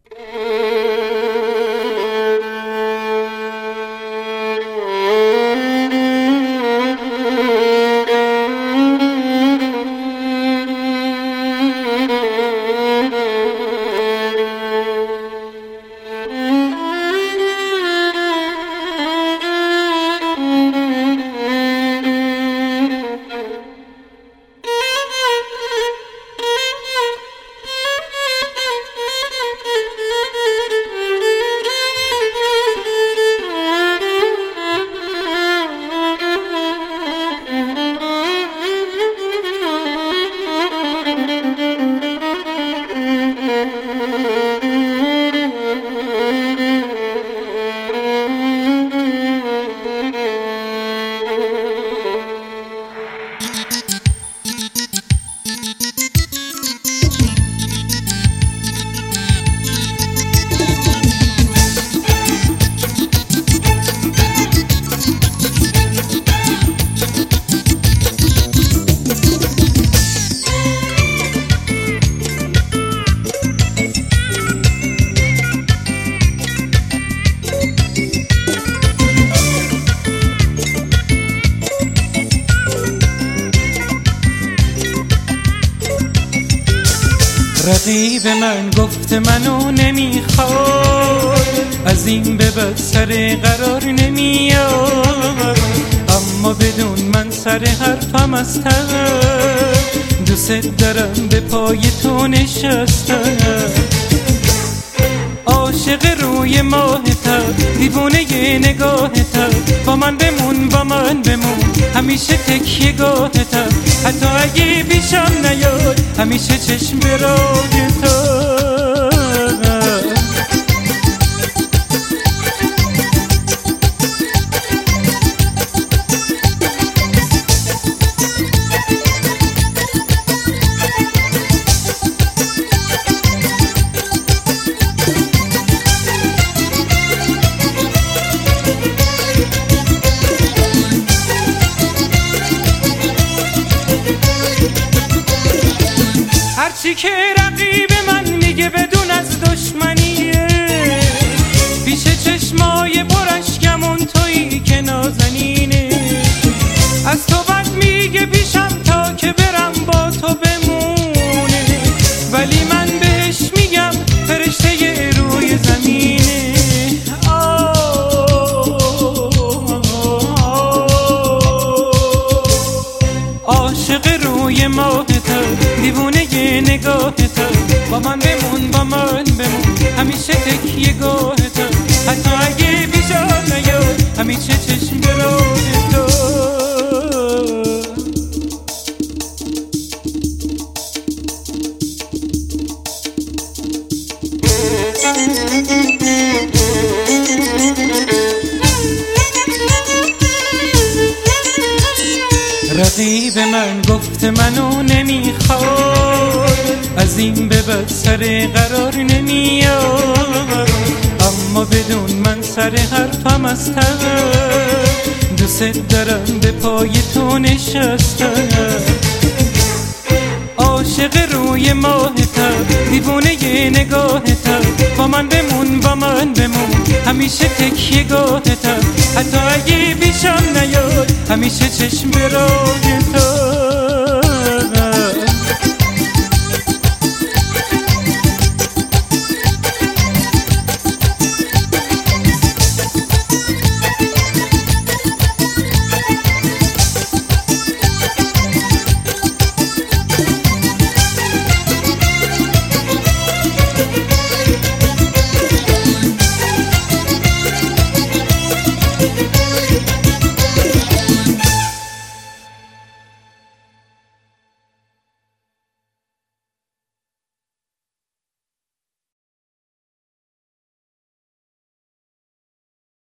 رقیب من گفت منو نمیخواد، از این به بعد سر قرار نمیاد، اما بدون من سر حرفم از دوست دارم به پای تو نشستم. عاشق روی ماهتم، دیوونه ی نگاهتم، با من بمون با من بمون، همیشه تکیه گاهتم، حتی اگه پیشم نیاد همیشه چشم به راه تو. هرچی که رقیب من میگه بدون از دشمنیه، پیش چشمای برشکمون تویی که نازنینه، از تو بد میگه پیشم تا که برم با تو بمونه، ولی من بهش میگم فرشته ی روی زمینه. عاشق روی ماهتم، دیوونه ی نگاهتم، با من بمون با من بمون، همیشه تکیه گاهتم، حتی اگه بیشار نیاد همیشه چشم به راه تو. رقیب من گفت منو نمیخواد، از این به بعد سر قرار نمیاد، اما بدون من سر حرفم از دوست دارم به پای تو نشستم. عاشق روی ماهتم، دیوونه ی نگاهتم، با من بمون با من بمون، همیشه تکیه گاهتم، حتی اگه پیشم نیاد همیشه چشم به راه تو.